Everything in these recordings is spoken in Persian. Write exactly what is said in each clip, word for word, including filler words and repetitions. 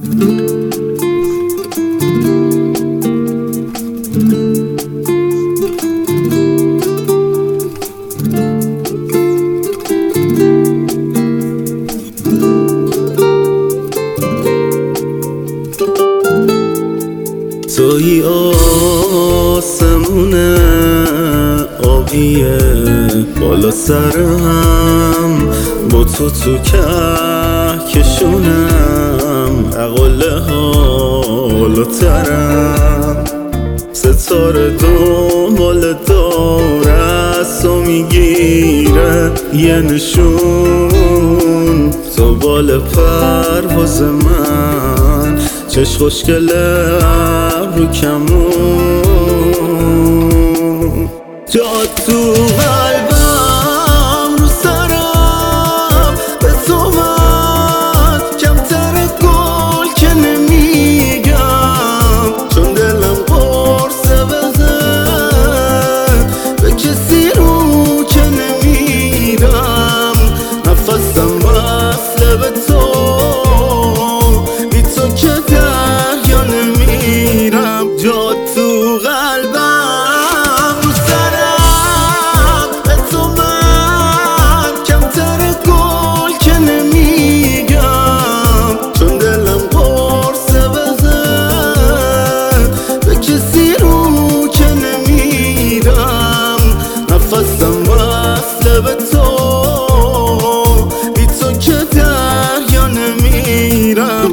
توی آسمونه آبیه بالا سرم، با تو تو کهکشونم، اقل حالا ترم. ستاره دنبال داره از تو میگیره یه نشون، تو بال پرواز من، چش خوشگله ابرو کمون، جات تو قلبم رو سرم به تو من، کمتر گل که نمیگم، چون دلم قرصه بده به کسی رو که نمیرم، نفسم وصله به تو، بی تو که دریا نمیرم، جات تو قلبم رو سرم به تو من، کمتر گل که نمیگم، چون دلم قرصه بده به کسی رو که نمیرم، نفسم وصله به تو، بی تو که دریا نمیرم.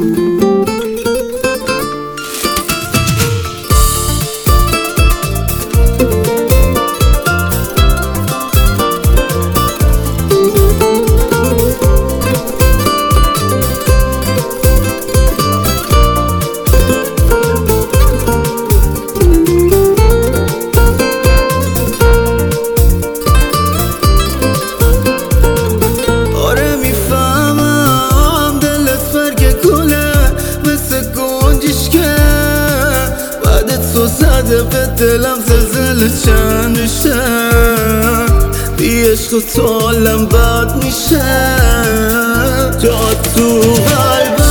تو زده به دلم زلزله چند میشه، بی عشق تو حالم بد میشه، جات تو قلبم